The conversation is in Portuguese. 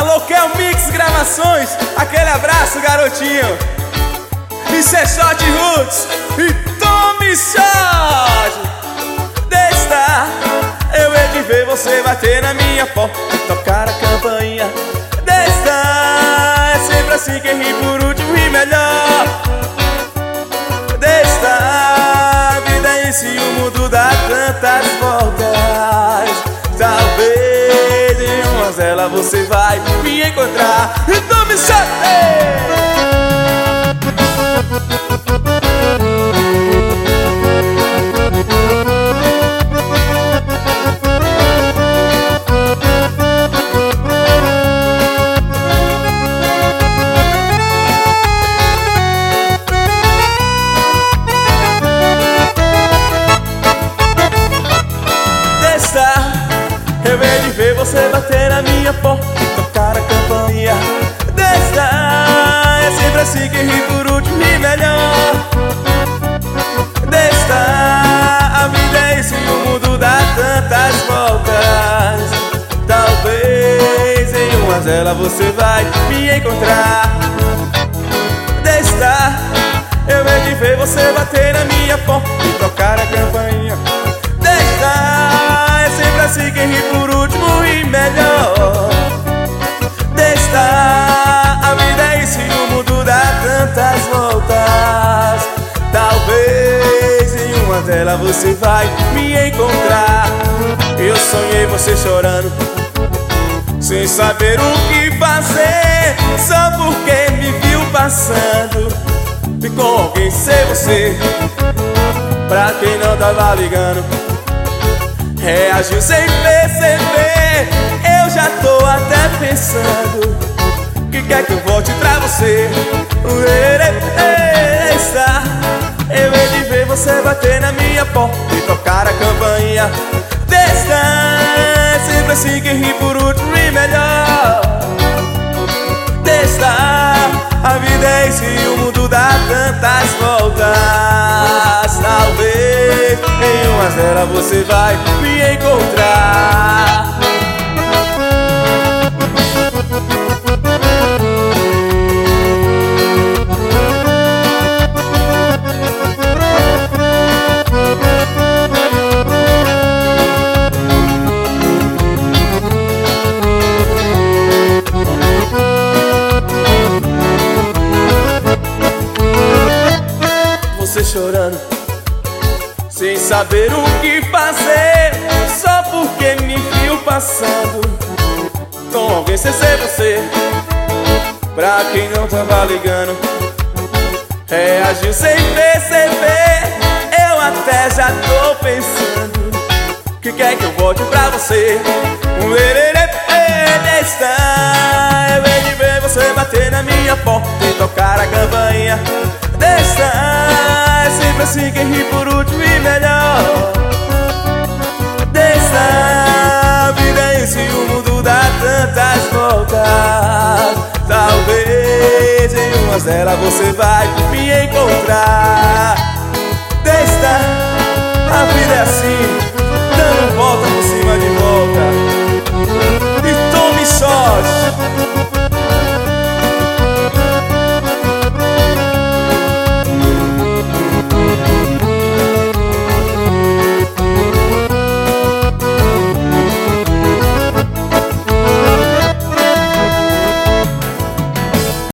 Alô, Kel Mix Gravações, aquele abraço, garotinho. Isso é Shot Roots e tome shot. Desta, eu hei de ver você bater na minha porta e tocar a campainha. Desta, é sempre assim, quem ri por último ri melhor. Desta, a vida é isso e o mundo dá tantas voltas. Talvez em umas delas você vai me encontrar. Então me chame! Eu hei de ver você bater na minha porta e tocar a campainha. Desta, é sempre assim, quem ri por último ri melhor. Desta, a vida é isso e o mundo dá tantas voltas. Talvez em umas delas você vai me encontrar. Desta, eu hei de ver você bater na minha porta e tocar a campainha. Desta, é sempre assim, quem ri por último ri melhor. Desta, a vida é isso e o mundo dá tantas voltas. Talvez em uma delas você vai me encontrar. Eu sonhei você chorando, sem saber o que fazer, só porque me viu passando e com alguém sem você. Pra quem não tava ligando, reagiu sem perceber. Eu já tô até pensando que quer que eu volte pra você. Eu hei de ver você bater na minha porta e tocar a campainha. Desta, é sempre assim, quem ri por último ri melhor. Desta, a vida é isso e o mundo dá tantas voltas. Talvez em umas delas você vai me encontrar. Você chorando, sem saber o que fazer, só porque me viu passando com alguém sem ser você. Pra quem não tava ligando, reagiu sem perceber. Eu até já tô pensando que quer que eu volte pra você. Desta, eu hei de ver você bater na minha porta e tocar a campainha. Desta, é sempre assim, quem ri por último e melhor. Desta, a vida é isso e o mundo dá tantas voltas. Talvez em umas delas você vai me encontrar. Desta, a vida é assim, dando volta por cima de mim.